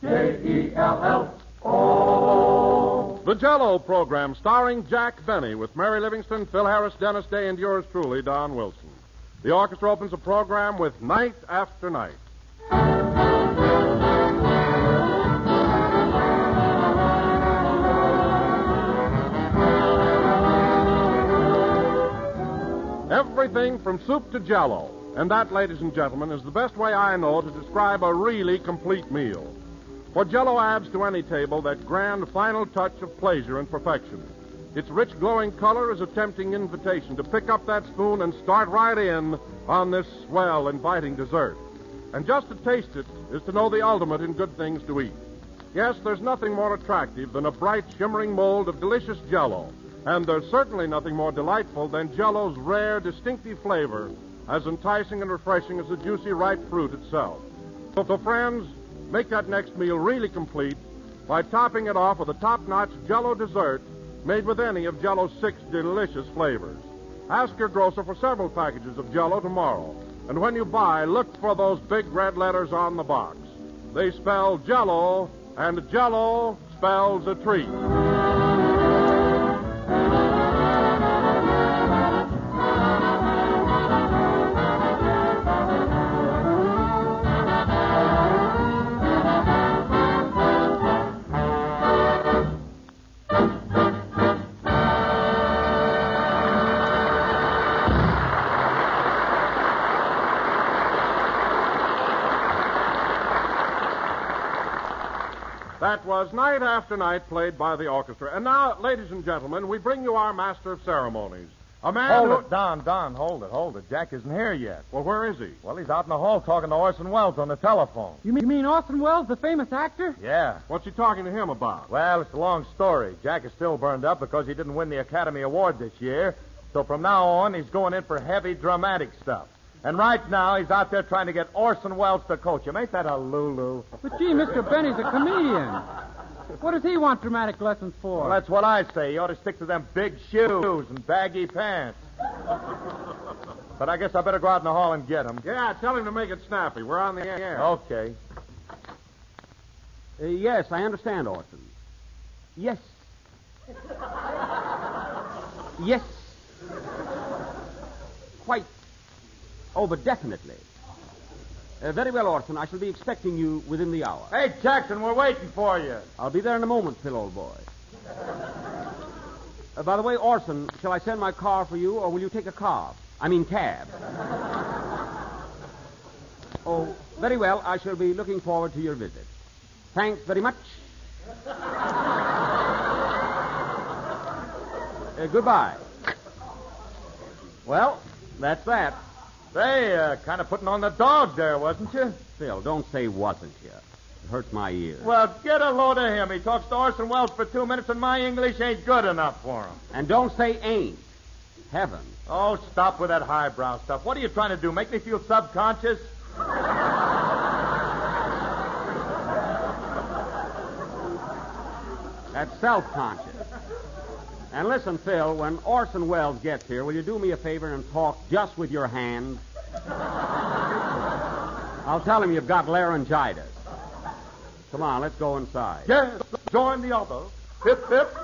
J-E-L-L-O. The Jell-O program starring Jack Benny with Mary Livingston, Phil Harris, Dennis Day, and yours truly, Don Wilson. The orchestra opens the program with Night After Night. Everything from soup to Jell-O. And that, ladies and gentlemen, is the best way I know to describe a really complete meal. For Jell-O adds to any table that grand final touch of pleasure and perfection. Its rich, glowing color is a tempting invitation to pick up that spoon and start right in on this swell, inviting dessert. And just to taste it is to know the ultimate in good things to eat. Yes, there's nothing more attractive than a bright, shimmering mold of delicious Jell-O. And there's certainly nothing more delightful than Jell-O's rare, distinctive flavor, as enticing and refreshing as the juicy, ripe fruit itself. So, friends, make that next meal really complete by topping it off with a top-notch Jell-O dessert made with any of Jell-O's 6 delicious flavors. Ask your grocer for several packages of Jell-O tomorrow. And when you buy, look for those big red letters on the box. They spell Jell-O, and Jell-O spells a treat. That was Night After Night, played by the orchestra. And now, ladies and gentlemen, we bring you our master of ceremonies. A man Hold it, Don, hold it. Jack isn't here yet. Well, where is he? Well, he's out in the hall talking to Orson Welles on the telephone. You mean Orson Welles, the famous actor? Yeah. What's he talking to him about? Well, it's a long story. Jack is still burned up because he didn't win the Academy Award this year. So from now on, he's going in for heavy, dramatic stuff. And right now, he's out there trying to get Orson Welles to coach him. Ain't that a Lulu? But, gee, Mr. Benny's a comedian. What does he want dramatic lessons for? Well, that's what I say. He ought to stick to them big shoes and baggy pants. But I guess I better go out in the hall and get him. Yeah, tell him to make it snappy. We're on the air. Okay. Yes, I understand, Orson. Yes. Yes. Quite. Oh, but definitely. Very well, Orson. I shall be expecting you within the hour. Hey, Jackson, we're waiting for you. I'll be there in a moment, Phil, old boy. By the way, Orson, shall I send my car for you, or will you take a cab? Oh, very well. I shall be looking forward to your visit. Thanks very much. Goodbye. Well, that's that. Say, kind of putting on the dog there, wasn't you? Phil, don't say wasn't you. It hurts my ears. Well, get a load of him. He talks to Orson Welles for 2 minutes, and my English ain't good enough for him. And don't say ain't. Heavens. Oh, stop with that highbrow stuff. What are you trying to do, make me feel subconscious? That's self-conscious. And listen, Phil, when Orson Welles gets here, will you do me a favor and talk just with your hand? I'll tell him you've got laryngitis. Come on, let's go inside. Yes, join the others. Hip, hip.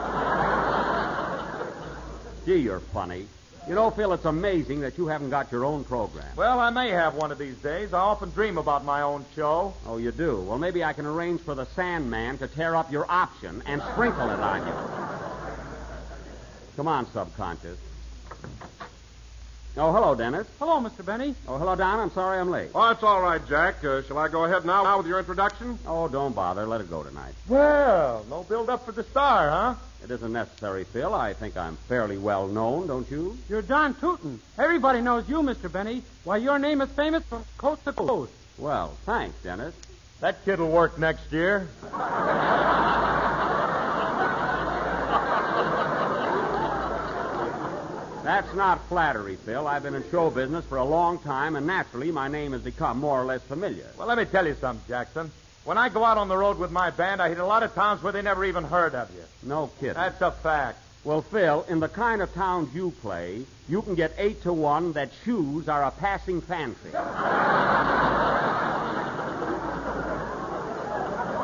Gee, you're funny. You know, Phil, it's amazing that you haven't got your own program. Well, I may have one of these days. I often dream about my own show. Oh, you do? Well, maybe I can arrange for the Sandman to tear up your option and sprinkle it on you. Come on, subconscious. Oh, hello, Dennis. Hello, Mr. Benny. Oh, hello, Don. I'm sorry I'm late. Oh, that's all right, Jack. Shall I go ahead now with your introduction? Oh, don't bother. Let it go tonight. Well, no build-up for the star, huh? It isn't necessary, Phil. I think I'm fairly well known, don't you? You're Don Tootin. Everybody knows you, Mr. Benny. Why, your name is famous from coast to coast. Well, thanks, Dennis. That kid'll work next year. That's not flattery, Phil. I've been in show business for a long time, and naturally my name has become more or less familiar. Well, let me tell you something, Jackson. When I go out on the road with my band, I hit a lot of towns where they never even heard of you. No kidding. That's a fact. Well, Phil, in the kind of towns you play, you can get 8 to 1 that shoes are a passing fancy.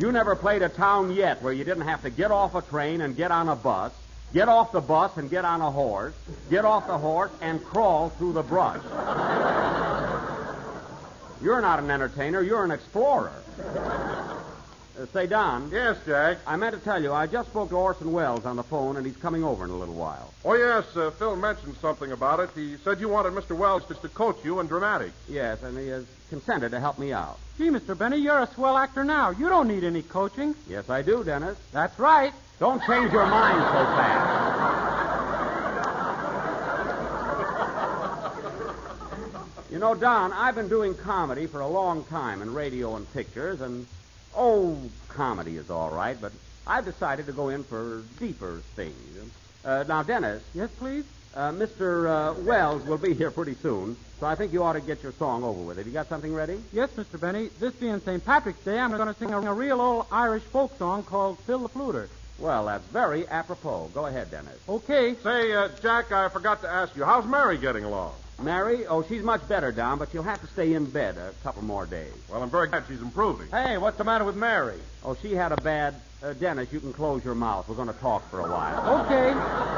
You never played a town yet where you didn't have to get off a train and get on a bus, get off the bus and get on a horse, get off the horse and crawl through the brush. You're not an entertainer, you're an explorer. Say, Don. Yes, Jack. I meant to tell you, I just spoke to Orson Welles on the phone, and he's coming over in a little while. Oh, yes, Phil mentioned something about it. He said you wanted Mr. Wells to coach you in dramatics. Yes, and he has consented to help me out. Gee, Mr. Benny, you're a swell actor now. You don't need any coaching. Yes, I do, Dennis. That's right. Don't change your mind so fast. You know, Don, I've been doing comedy for a long time in radio and pictures, and, comedy is all right, but I've decided to go in for deeper things. Now, Dennis. Yes, please? Mr. Wells will be here pretty soon, so I think you ought to get your song over with. Have you got something ready? Yes, Mr. Benny. This being St. Patrick's Day, I'm going to sing a real old Irish folk song called Phil the Fluter. Well, that's very apropos. Go ahead, Dennis. Okay. Say, Jack, I forgot to ask you, how's Mary getting along? Mary? Oh, she's much better, Don, but she'll have to stay in bed a couple more days. Well, I'm very glad she's improving. Hey, what's the matter with Mary? Oh, she had a bad... Dennis, you can close your mouth. We're going to talk for a while. Okay.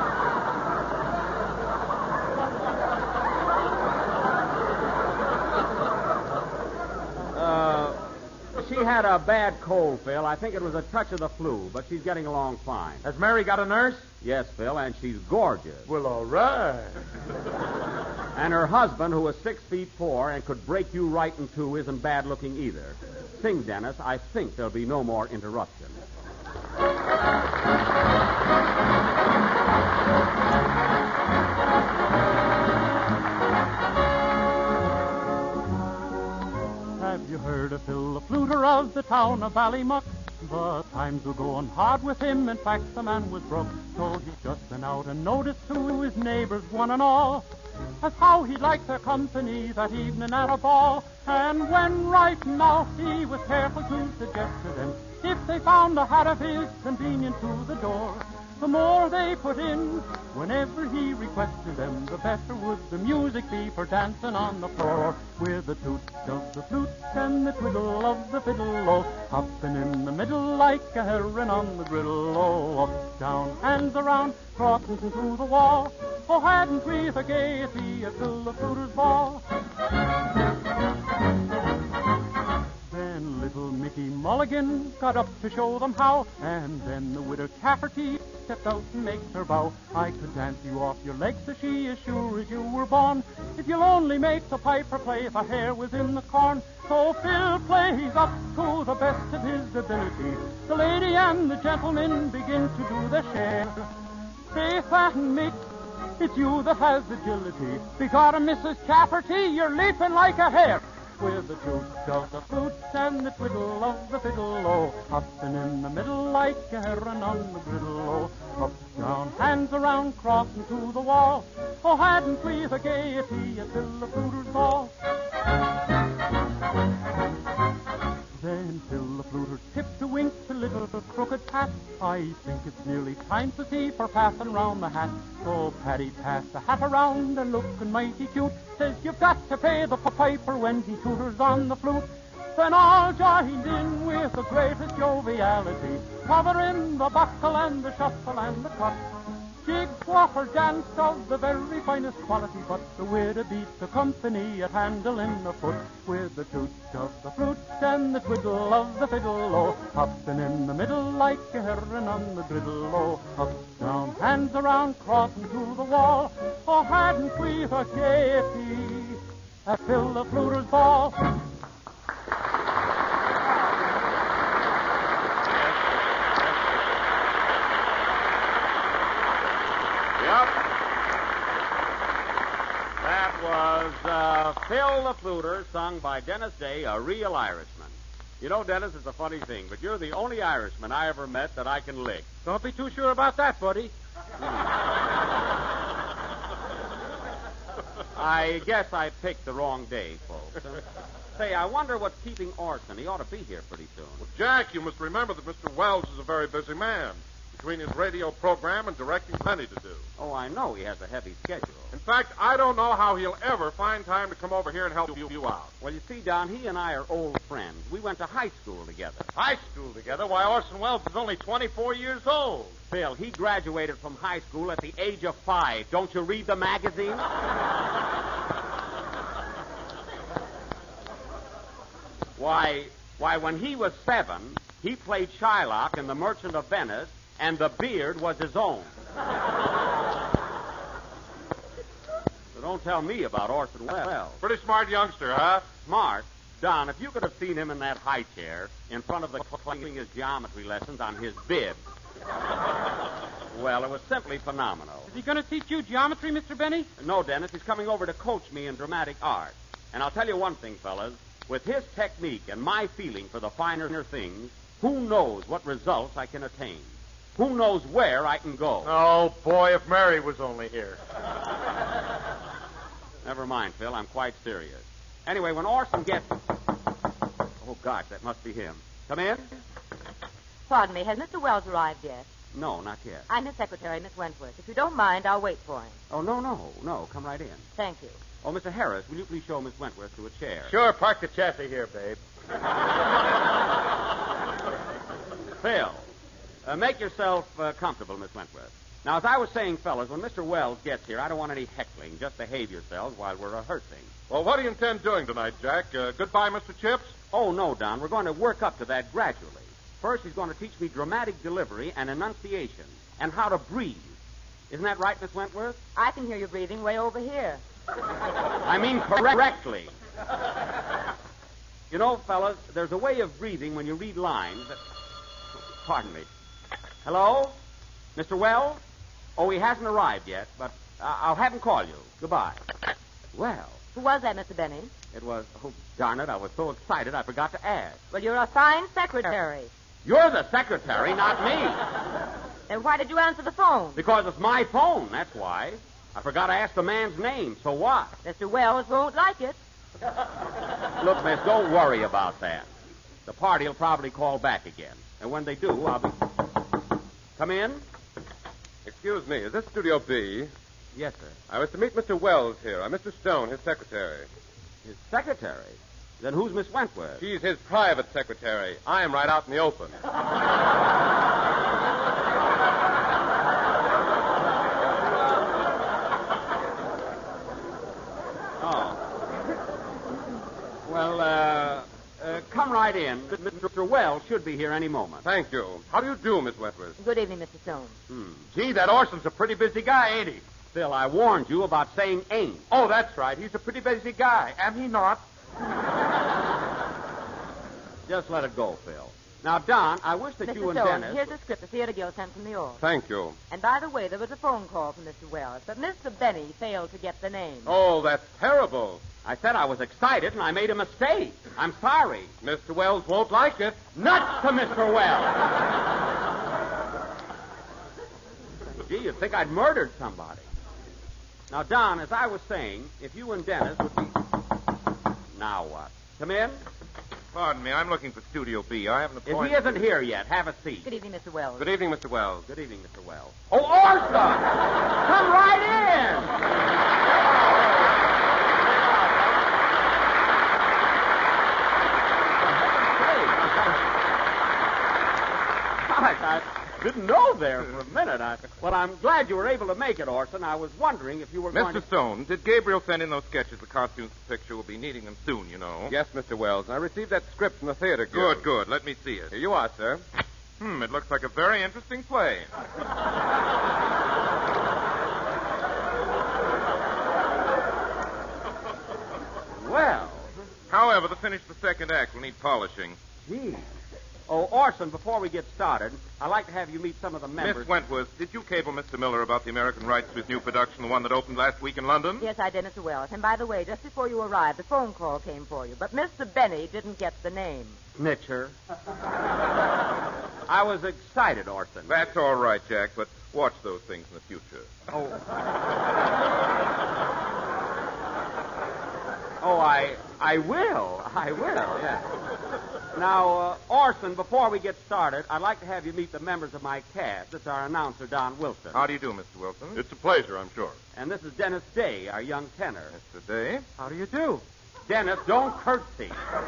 She had a bad cold, Phil. I think it was a touch of the flu, but she's getting along fine. Has Mary got a nurse? Yes, Phil, and she's gorgeous. Well, all right. And her husband, who is 6'4" and could break you right in two, isn't bad looking either. Sing, Dennis. I think there'll be no more interruption. Have you heard of Phil the Fluter of the town of Ballymuck? The times were going hard with him. In fact, the man was broke. So he just went out and noticed to his neighbors, one and all, as how he liked their company that evening at a ball. And when writing out, he was careful to suggest to them, if they found a hat of his convenient to the door, the more they put in, whenever he requested them, the better would the music be for dancing on the floor. With the toot of the flute and the twiddle of the fiddle, oh, hopping in the middle like a heron on the griddle, oh, up, down, hands around, crossing through the wall. Oh, hadn't we the gaiety at Phil the Fluter's ball? Then little Mickey Mulligan got up to show them how, and then the widow Cafferty stepped out and makes her bow. I could dance you off your legs, says she, as sure as you were born, if you'll only make the piper play if her hair was in the corn. So Phil plays up to the best of his ability. The lady and the gentleman begin to do their share. Faith and Mick, it's you that has agility. Because Mrs. Cafferty, you're leaping like a hare. With the toot of the flute and the twiddle of the fiddle, oh, hopping in the middle like a heron on the griddle, oh, up, down, hands around, crossing to the wall. Oh, hadn't we the gaiety at Phil the Fluter's ball? Then Phil the Fluter tipped a wink to little crooked Pat. I think it's nearly time to see for passing round the hat. So Paddy passed the hat around and looking mighty cute, says you've got to pay the piper when he tooters on the flute. Then all joined in with the greatest joviality, covering the buckle and the shuffle and the cut. Jig Swaffer danced of the very finest quality, but the widow beat the company at handling the foot. With the toot of the flute and the twiddle of the fiddle, oh, hopping in the middle like a heron on the griddle, oh, up, down, hands around, crossing to the wall. Oh, hadn't we the gaiety at Phil the Fluter's ball? Phil the Fluter, sung by Dennis Day, a real Irishman. You know, Dennis, it's a funny thing, but you're the only Irishman I ever met that I can lick. Don't be too sure about that, buddy. I guess I picked the wrong day, folks. Say, I wonder what's keeping Orson. He ought to be here pretty soon. Well, Jack, you must remember that Mr. Wells is a very busy man. Between his radio program and directing, plenty to do. Oh, I know he has a heavy schedule. In fact, I don't know how he'll ever find time to come over here and help you out. Well, you see, Don, he and I are old friends. We went to high school together. High school together? Why, Orson Welles is only 24 years old. Phil, he graduated from high school at the age of 5. Don't you read the magazine? Why, when he was 7, he played Shylock in The Merchant of Venice, and the beard was his own. So don't tell me about Orson Welles. Pretty smart youngster, huh? Smart? Don, if you could have seen him in that high chair in front of the claiming his geometry lessons on his bib. Well, it was simply phenomenal. Is he going to teach you geometry, Mr. Benny? No, Dennis, he's coming over to coach me in dramatic art. And I'll tell you one thing, fellas. With his technique and my feeling for the finer things, who knows what results I can attain? Who knows where I can go? Oh, boy, if Mary was only here. Never mind, Phil. I'm quite serious. Anyway, when Orson gets... Oh, gosh, that must be him. Come in? Pardon me, has Mr. Wells arrived yet? No, not yet. I'm his secretary, Miss Wentworth. If you don't mind, I'll wait for him. Oh, no. Come right in. Thank you. Oh, Mr. Harris, will you please show Miss Wentworth to a chair? Sure, park the chassis here, babe. Phil, make yourself comfortable, Miss Wentworth. Now, as I was saying, fellas, when Mr. Wells gets here, I don't want any heckling. Just behave yourselves while we're rehearsing. Well, what do you intend doing tonight, Jack? Goodbye, Mr. Chips? Oh, no, Don. We're going to work up to that gradually. First, he's going to teach me dramatic delivery and enunciation and how to breathe. Isn't that right, Miss Wentworth? I can hear you breathing way over here. I mean correctly. You know, fellas, there's a way of breathing when you read lines that... Pardon me. Hello? Mr. Wells? Oh, he hasn't arrived yet, but I'll have him call you. Goodbye. Well... Who was that, Mr. Benny? It was... Oh, darn it, I was so excited I forgot to ask. Well, you're a fine secretary. You're the secretary, not me. Then why did you answer the phone? Because it's my phone, that's why. I forgot to ask the man's name, so what? Mr. Wells won't like it. Look, miss, don't worry about that. The party will probably call back again. And when they do, I'll be... Come in? Excuse me, is this Studio B? Yes, sir. I was to meet Mr. Wells here. I'm Mr. Stone, his secretary. His secretary? Then who's Miss Wentworth? She's his private secretary. I am right out in the open. Come right in. Mr. Wells should be here any moment. Thank you. How do you do, Miss Wentworth? Good evening, Mr. Stone. Gee, that Orson's a pretty busy guy, ain't he? Phil, I warned you about saying ain't. Oh, that's right. He's a pretty busy guy. Am he not? Just let it go, Phil. Now, Don, I wish that Mr. you and Stone, Dennis... here's a script the Theater Guild sent from New York. Thank you. And by the way, there was a phone call from Mr. Wells, but Mr. Benny failed to get the name. Oh, that's terrible. I said I was excited, and I made a mistake. I'm sorry. Mr. Wells won't like it. Nuts to Mr. Wells. Gee, you'd think I'd murdered somebody. Now, Don, as I was saying, if you and Dennis would be... Now what? Come in? Pardon me, I'm looking for Studio B. I have an If appointment. he isn't here yet, have a seat. Good evening, Mr. Wells. Good evening, Mr. Wells. Good evening, Mr. Wells. Oh, Orson! Come right in! Gosh, I didn't know there for a minute. Well, I'm glad you were able to make it, Orson. I was wondering if you were going to... Mr. Stone, did Gabriel send in those sketches? The costumes for the picture will be needing them soon, you know. Yes, Mr. Wells. I received that script from the Theater Guild. Good. Let me see it. Here you are, sir. It looks like a very interesting play. Well, However, to finish the second act, we'll need polishing. gee. Oh, Orson, before we get started, I'd like to have you meet some of the members. Miss Wentworth, did you cable Mr. Miller about the American rights to his new production, the one that opened last week in London? Yes, I did, Mr. Wells. And by the way, just before you arrived, the phone call came for you. But Mr. Benny didn't get the name. Snitcher. I was excited, Orson. That's all right, Jack, but watch those things in the future. Oh, I will. I will, yeah. Now, Orson, before we get started, I'd like to have you meet the members of my cast. This is our announcer, Don Wilson. How do you do, Mr. Wilson? It's a pleasure, I'm sure. And this is Dennis Day, our young tenor. Mr. Day. How do you do? Dennis, don't curtsy.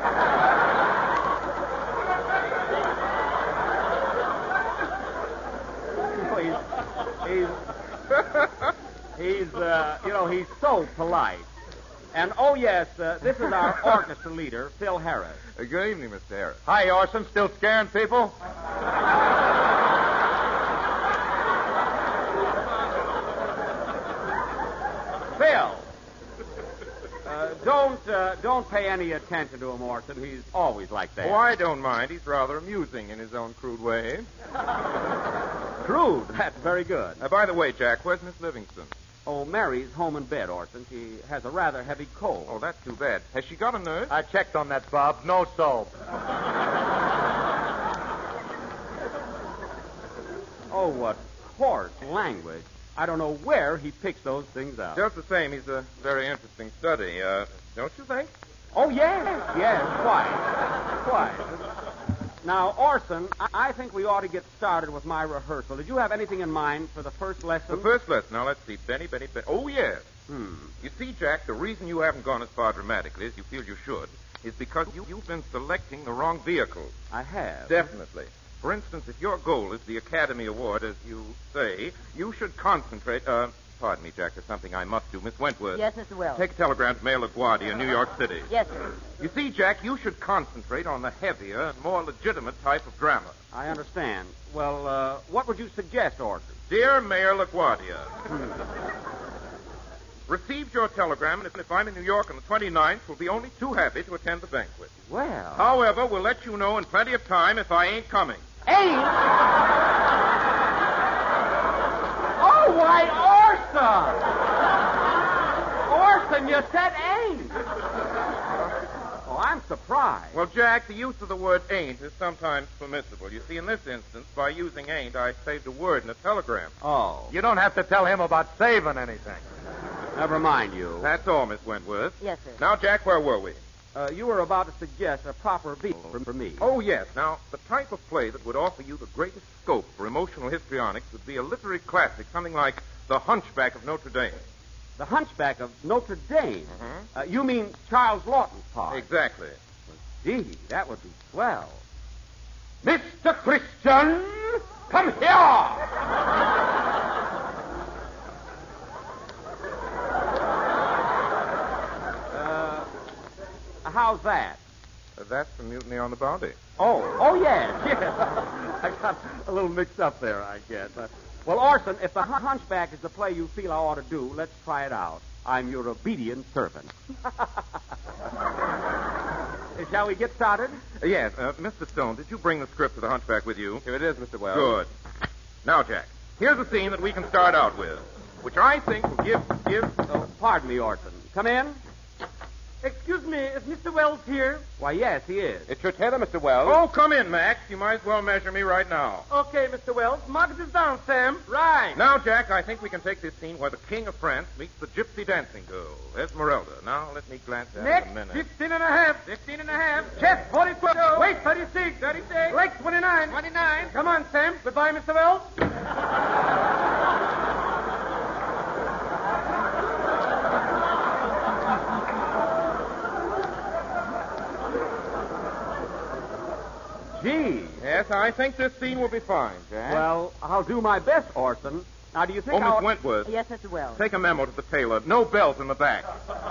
He's so polite. And, oh, yes, this is our orchestra leader, Phil Harris. Good evening, Mr. Harris. Hi, Orson. Still scaring people? Phil, don't pay any attention to him, Orson. He's always like that. Oh, I don't mind. He's rather amusing in his own crude way. Crude. That's very good. By the way, Jack, where's Miss Livingston? Oh, Mary's home in bed, Orson. She has a rather heavy cold. Oh, that's too bad. Has she got a nurse? I checked on that, Bob. No soap. Oh, what coarse language. I don't know where he picks those things up. Just the same, he's a very interesting study, don't you think? Oh, yes, quite. Now, Orson, I think we ought to get started with my rehearsal. Did you have anything in mind for the first lesson? The first lesson. Now, let's see. Benny. Oh, yes. You see, Jack, the reason you haven't gone as far dramatically as you feel you should is because you've been selecting the wrong vehicle. I have. Definitely. For instance, if your goal is the Academy Award, as you say, you should concentrate... Pardon me, Jack. There's something I must do. Miss Wentworth. Yes, Mr. Wells. Take a telegram to Mayor LaGuardia, New York City. Yes, sir. You see, Jack, you should concentrate on the heavier and more legitimate type of drama. I understand. Well, what would you suggest, Orson? Dear Mayor LaGuardia, received your telegram, and if I'm in New York on the 29th, we'll be only too happy to attend the banquet. Well... However, we'll let you know in plenty of time if I ain't coming. Ain't? Oh, why, Orson, you said ain't. Oh, I'm surprised. Well, Jack, the use of the word ain't is sometimes permissible. You see, in this instance, by using ain't, I saved a word in a telegram. Oh. You don't have to tell him about saving anything. Never mind you. That's all, Miss Wentworth. Yes, sir. Now, Jack, where were we? You were about to suggest a proper vehicle for me. Oh, yes. Now, the type of play that would offer you the greatest scope for emotional histrionics would be a literary classic, something like The Hunchback of Notre Dame. The Hunchback of Notre Dame? You mean Charles Lawton's part? Exactly. Gee, that would be swell. Mr. Christian, come here! How's that? That's the Mutiny on the Bounty. Oh, yes. I got a little mixed up there, I guess. Well, Orson, if The Hunchback is the play you feel I ought to do, let's try it out. I'm your obedient servant. Shall we get started? Yes. Mr. Stone, did you bring the script of The Hunchback with you? Here it is, Mr. Wells. Good. Now, Jack, here's a scene that we can start out with, which I think will give... Oh, pardon me, Orson. Come in. Excuse me, is Mr. Wells here? Why, yes, he is. It's your tenor, Mr. Wells. Oh, come in, Max. You might as well measure me right now. Okay, Mr. Wells. Mark this down, Sam. Right. Now, Jack, I think we can take this scene where the King of France meets the gypsy dancing girl, Esmeralda. Now, let me glance at it Next, a minute. 15 and a half. 15 and a half. Chest, 42. Weight, 36. 36. Legs, 29. 29. Come on, Sam. Goodbye, Mr. Wells. Gee. Yes, I think this scene will be fine, Jack. Well, I'll do my best, Orson. Now, do you think Miss Wentworth. Yes, Mr. Wells. Take a memo to the tailor. No belt in the back.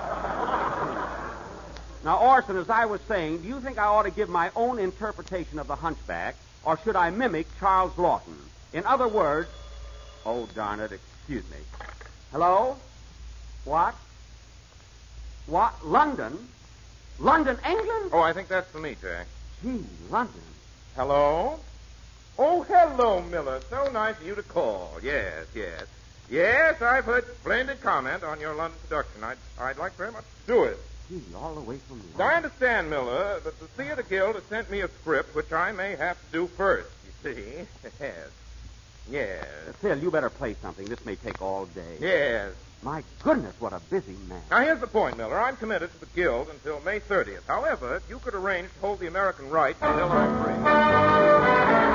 Now, Orson, as I was saying, do you think I ought to give my own interpretation of the Hunchback, or should I mimic Charles Lawton? In other words... Oh, darn it, excuse me. Hello? What? What? London? London, England? Oh, I think that's for me, Jack. Gee, London. Hello? Oh, hello, Miller. So nice of you to call. Yes. Yes, I've heard splendid comment on your London production. I'd like very much to do it. Gee, all the way from London. Now, I understand, Miller, that the Theater Guild has sent me a script which I may have to do first, you see. Yes. Phil, you better play something. This may take all day. Yes. My goodness, what a busy man. Now, here's the point, Miller. I'm committed to the Guild until May 30th. However, if you could arrange to hold the American rights until I'm free.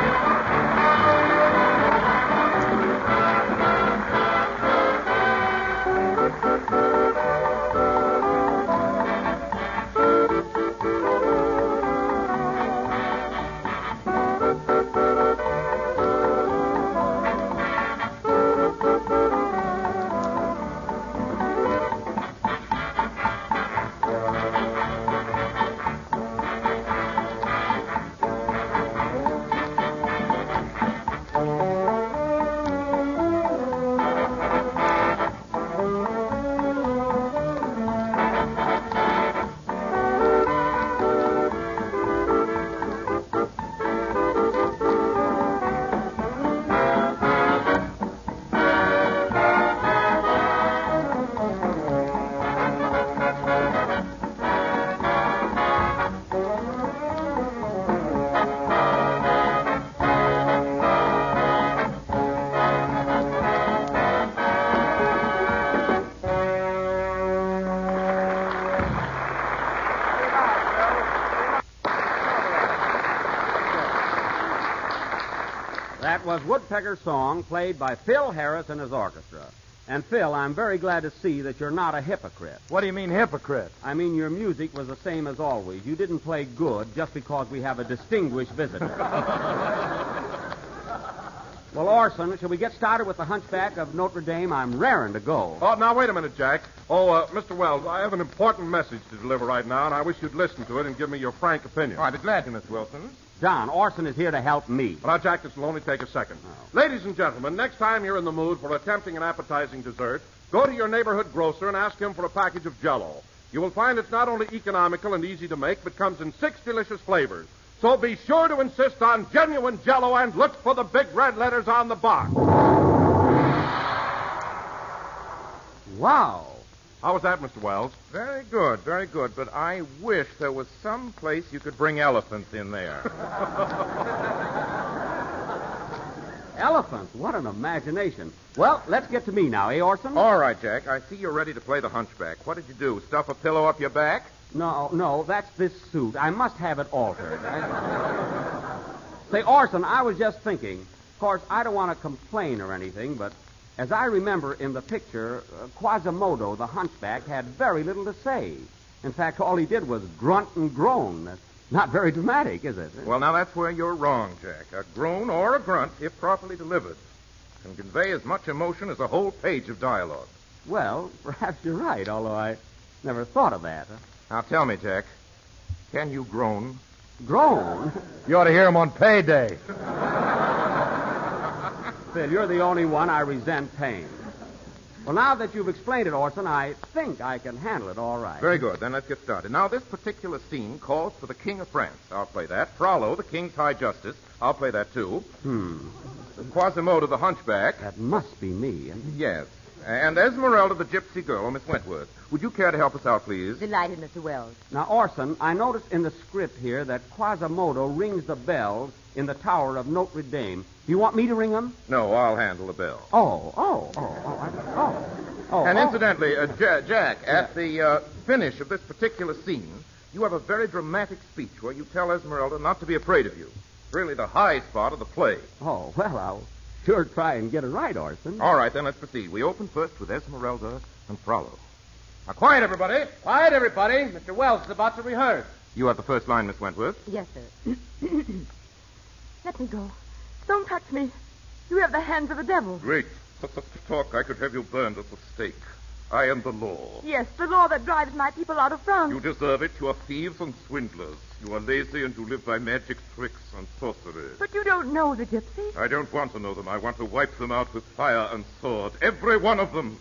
That was Woodpecker's song played by Phil Harris and his orchestra. And, Phil, I'm very glad to see that you're not a hypocrite. What do you mean, hypocrite? I mean, your music was the same as always. You didn't play good just because we have a distinguished visitor. Well, Orson, shall we get started with the Hunchback of Notre Dame? I'm raring to go. Oh, now, wait a minute, Jack. Mr. Wells, I have an important message to deliver right now, and I wish you'd listen to it and give me your frank opinion. Oh, I'd be glad to, Miss Wilson. John, Orson is here to help me. Well, now, Jack, this will only take a second. Oh. Ladies and gentlemen, next time you're in the mood for attempting an appetizing dessert, go to your neighborhood grocer and ask him for a package of Jell-O. You will find it's not only economical and easy to make, but comes in 6 delicious flavors. So be sure to insist on genuine Jell-O and look for the big red letters on the box. Wow. How was that, Mr. Wells? Very good, very good. But I wish there was some place you could bring elephants in there. Elephants? What an imagination. Well, let's get to me now, eh, Orson? All right, Jack. I see you're ready to play the Hunchback. What did you do? Stuff a pillow up your back? No, that's this suit. I must have it altered. Say, Orson, I was just thinking. Of course, I don't want to complain or anything, but as I remember in the picture, Quasimodo, the Hunchback, had very little to say. In fact, all he did was grunt and groan. That's not very dramatic, is it? Well, now, that's where you're wrong, Jack. A groan or a grunt, if properly delivered, can convey as much emotion as a whole page of dialogue. Well, perhaps you're right, although I never thought of that. Now, tell me, Jack, can you groan? Groan? You ought to hear him on payday. Phil, you're the only one I resent paying. Well, now that you've explained it, Orson, I think I can handle it all right. Very good. Then let's get started. Now, this particular scene calls for the King of France. I'll play that. Frollo, the King's High Justice. I'll play that, too. Quasimodo, the Hunchback. That must be me. Yes. And Esmeralda, the Gypsy Girl, Miss Wentworth. Would you care to help us out, please? Delighted, Mr. Wells. Now, Orson, I noticed in the script here that Quasimodo rings the bells in the Tower of Notre Dame. Do you want me to ring them? No, I'll handle the bell. And incidentally, Jack, at the finish of this particular scene, you have a very dramatic speech where you tell Esmeralda not to be afraid of you. It's really the high spot of the play. Oh, well, I'll sure try and get it right, Orson. All right, then let's proceed. We open first with Esmeralda and Frollo. Now, quiet, everybody. Quiet, everybody. Mr. Wells is about to rehearse. You have the first line, Miss Wentworth. Yes, sir. Let me go. Don't touch me. You have the hands of the devil. Great. For such talk, I could have you burned at the stake. I am the law. Yes, the law that drives my people out of France. You deserve it. You are thieves and swindlers. You are lazy and you live by magic tricks and sorcery. But you don't know the gypsies. I don't want to know them. I want to wipe them out with fire and sword. Every one of them.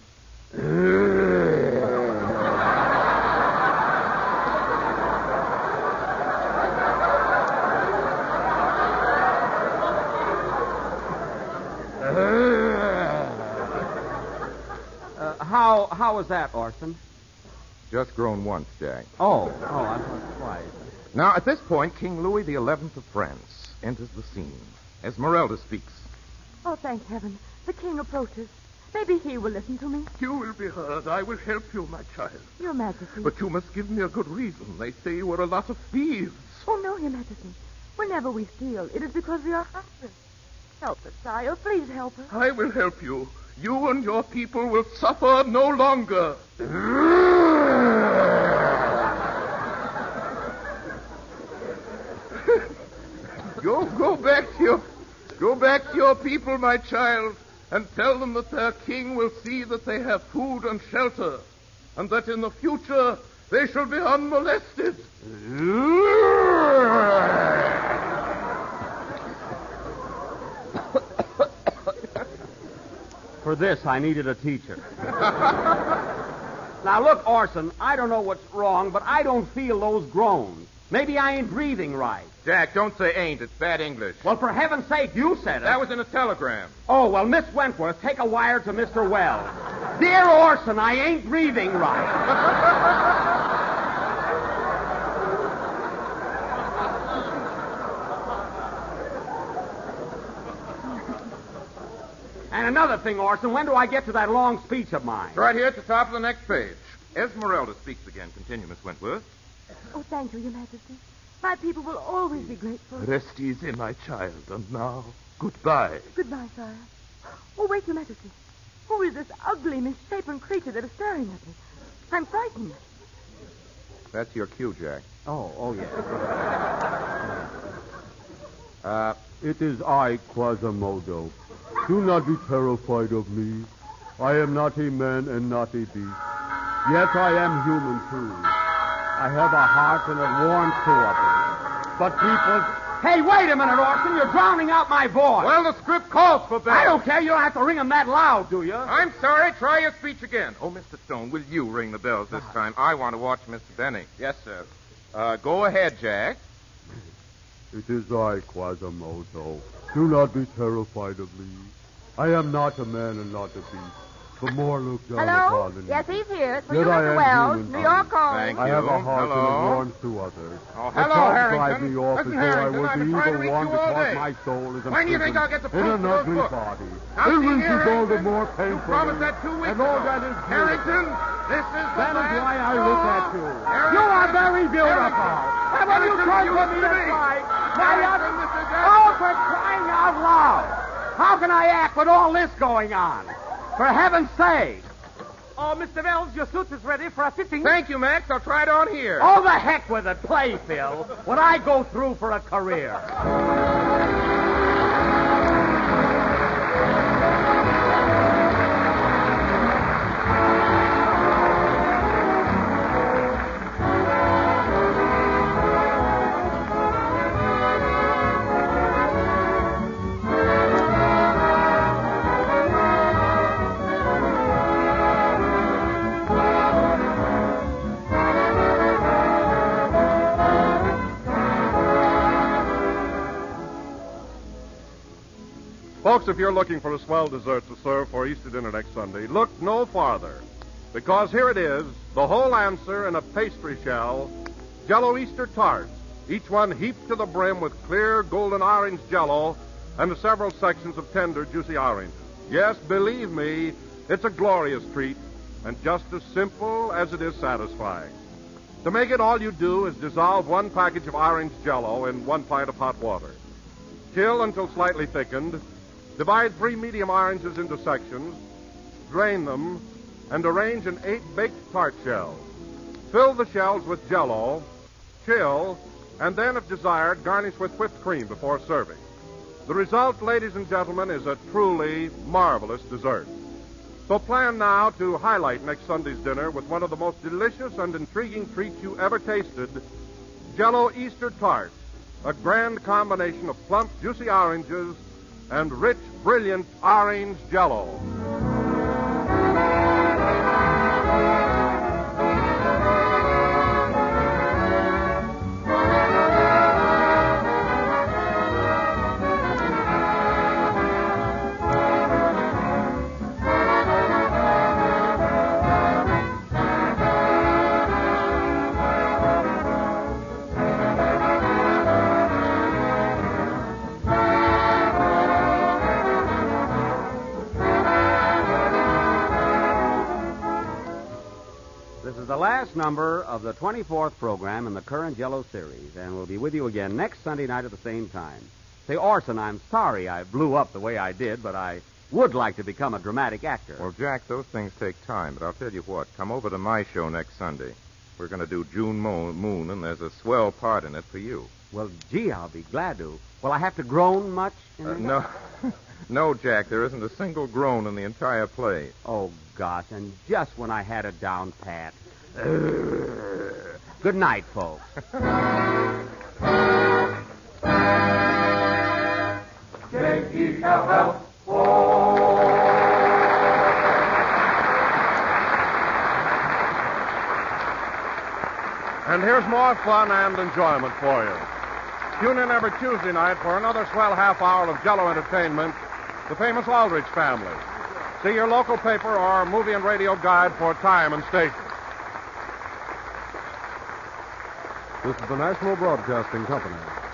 How was that, Orson? Just grown once, Jack. Oh, I thought twice. Now, at this point, King Louis XI of France enters the scene. Esmeralda speaks. Oh, thank heaven. The king approaches. Maybe he will listen to me. You will be heard. I will help you, my child. Your Majesty. But you must give me a good reason. They say you are a lot of thieves. Oh, no, Your Majesty. Whenever we steal, it is because we are hungry. Help us, sire. Please help us. I will help you. You and your people will suffer no longer. Go back to your people, my child, and tell them that their king will see that they have food and shelter, and that in the future they shall be unmolested. For this, I needed a teacher. Now, look, Orson, I don't know what's wrong, but I don't feel those groans. Maybe I ain't breathing right. Jack, don't say ain't. It's bad English. Well, for heaven's sake, you said it. That was in a telegram. Oh, well, Miss Wentworth, take a wire to Mr. Wells. Dear Orson, I ain't breathing right. And another thing, Orson, when do I get to that long speech of mine? It's right here at the top of the next page. Esmeralda speaks again. Continue, Miss Wentworth. Oh, thank you, Your Majesty. My people will always be grateful. Rest easy, my child. And now, goodbye. Goodbye, sire. Oh, wait, Your Majesty. Who is this ugly, misshapen creature that is staring at me? I'm frightened. That's your cue, Jack. Oh, yes. It is I, Quasimodo. Do not be terrified of me. I am not a man and not a beast. Yet I am human, too. I have a heart and it warms to others. But people... Hey, wait a minute, Orson. You're drowning out my voice. Well, the script calls for that. I don't care. You don't have to ring them that loud, do you? I'm sorry. Try your speech again. Oh, Mr. Stone, will you ring the bells this time? I want to watch Mr. Benny. Yes, sir. Go ahead, Jack. It is I, Quasimodo. Do not be terrified of me. I am not a man and not a beast. The more look down Hello? upon me. Yes, he's here. It's for Yet you, I Mr. am Wells. human, New York calling. Thank I have a heart Hello? and it warms to others. Oh, The hello, thought Harrington. drives me off Listen, as though I Harrington, was I've the been trying to evil reach one you all because day. my soul is When do you think I'll get the in proof an for those ugly books? body. Now, It see will here, go the Harrington. more You painful. promised that 2 weeks And all ago. that is good. Harrington, this is the That is last why I straw. look at you. Harrington. You are very beautiful. Harrington. And when you Harrington, turn you to listen me to and me. cry, Harrington, this is Oh, for crying out loud. How can I act with all this going on? For heaven's sake. Oh, Mr. Wells, your suit is ready for a fitting. Thank you, Max. I'll try it on here. Oh, the heck with it. Play, Phil. What I go through for a career. Folks, if you're looking for a swell dessert to serve for Easter dinner next Sunday, look no farther. Because here it is, the whole answer in a pastry shell, Jell-O Easter tarts, each one heaped to the brim with clear golden orange Jell-O and several sections of tender, juicy oranges. Yes, believe me, it's a glorious treat and just as simple as it is satisfying. To make it, all you do is dissolve 1 package of orange Jell-O in 1 pint of hot water. Chill until slightly thickened. Divide 3 medium oranges into sections, drain them, and arrange in 8 baked tart shells. Fill the shells with Jell-O, chill, and then, if desired, garnish with whipped cream before serving. The result, ladies and gentlemen, is a truly marvelous dessert. So plan now to highlight next Sunday's dinner with one of the most delicious and intriguing treats you ever tasted, Jell-O Easter tarts, a grand combination of plump, juicy oranges and rich, brilliant orange Jell-O. This is the last number of the 24th program in the current Jello series, and we'll be with you again next Sunday night at the same time. Say, Orson, I'm sorry I blew up the way I did, but I would like to become a dramatic actor. Well, Jack, those things take time, but I'll tell you what. Come over to my show next Sunday. We're going to do June Moon, and there's a swell part in it for you. Well, gee, I'll be glad to. Will I have to groan much? No. No, Jack, there isn't a single groan in the entire play. Oh, gosh, and just when I had it down pat. Good night, folks. And here's more fun and enjoyment for you. Tune in every Tuesday night for another swell half hour of Jello entertainment, The Famous Aldrich Family. See your local paper or movie and radio guide for time and station. This is the National Broadcasting Company.